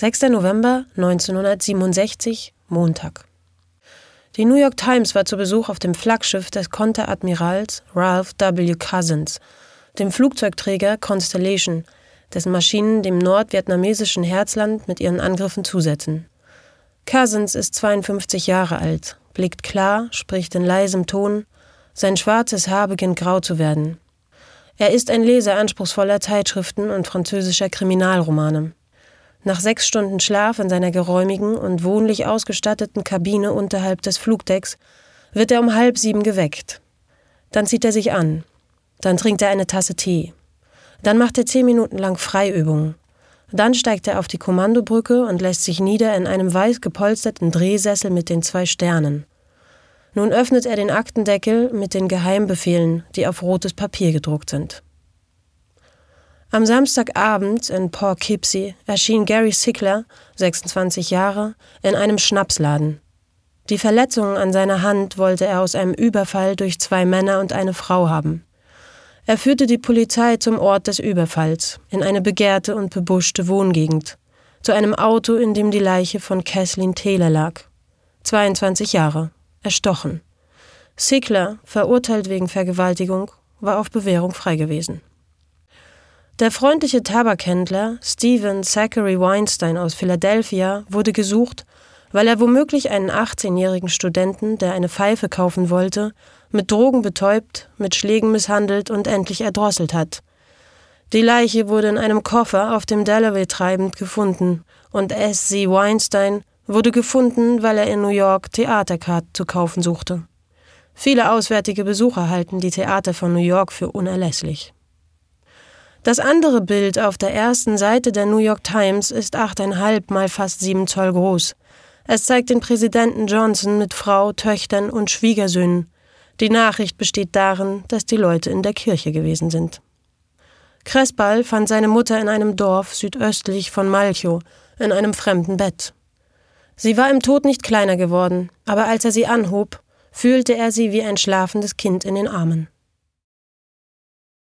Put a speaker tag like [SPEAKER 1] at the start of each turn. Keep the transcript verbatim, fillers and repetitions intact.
[SPEAKER 1] sechster November neunzehnhundertsiebenundsechzig, Montag. Die New York Times war zu Besuch auf dem Flaggschiff des Konteradmirals Ralph W. Cousins, dem Flugzeugträger Constellation, dessen Maschinen dem nordvietnamesischen Herzland mit ihren Angriffen zusetzen. Cousins ist zweiundfünfzig Jahre alt, blickt klar, spricht in leisem Ton, sein schwarzes Haar beginnt grau zu werden. Er ist ein Leser anspruchsvoller Zeitschriften und französischer Kriminalromane. Nach sechs Stunden Schlaf in seiner geräumigen und wohnlich ausgestatteten Kabine unterhalb des Flugdecks wird er um halb sieben geweckt. Dann zieht er sich an. Dann trinkt er eine Tasse Tee. Dann macht er zehn Minuten lang Freiübungen. Dann steigt er auf die Kommandobrücke und lässt sich nieder in einem weiß gepolsterten Drehsessel mit den zwei Sternen. Nun öffnet er den Aktendeckel mit den Geheimbefehlen, die auf rotes Papier gedruckt sind. Am Samstagabend in Poughkeepsie erschien Gary Sickler, sechsundzwanzig Jahre, in einem Schnapsladen. Die Verletzungen an seiner Hand wollte er aus einem Überfall durch zwei Männer und eine Frau haben. Er führte die Polizei zum Ort des Überfalls, in eine begehrte und bebuschte Wohngegend, zu einem Auto, in dem die Leiche von Kathleen Taylor lag. zweiundzwanzig Jahre, erstochen. Sickler, verurteilt wegen Vergewaltigung, war auf Bewährung frei gewesen. Der freundliche Tabakhändler Stephen Zachary Weinstein aus Philadelphia wurde gesucht, weil er womöglich einen achtzehnjährigen Studenten, der eine Pfeife kaufen wollte, mit Drogen betäubt, mit Schlägen misshandelt und endlich erdrosselt hat. Die Leiche wurde in einem Koffer auf dem Delaware treibend gefunden und S C Weinstein wurde gefunden, weil er in New York Theaterkarten zu kaufen suchte. Viele auswärtige Besucher halten die Theater von New York für unerlässlich. Das andere Bild auf der ersten Seite der New York Times ist acht Komma fünf mal fast sieben Zoll groß. Es zeigt den Präsidenten Johnson mit Frau, Töchtern und Schwiegersöhnen. Die Nachricht besteht darin, dass die Leute in der Kirche gewesen sind. Cresbal fand seine Mutter in einem Dorf südöstlich von Malchow, in einem fremden Bett. Sie war im Tod nicht kleiner geworden, aber als er sie anhob, fühlte er sie wie ein schlafendes Kind in den Armen.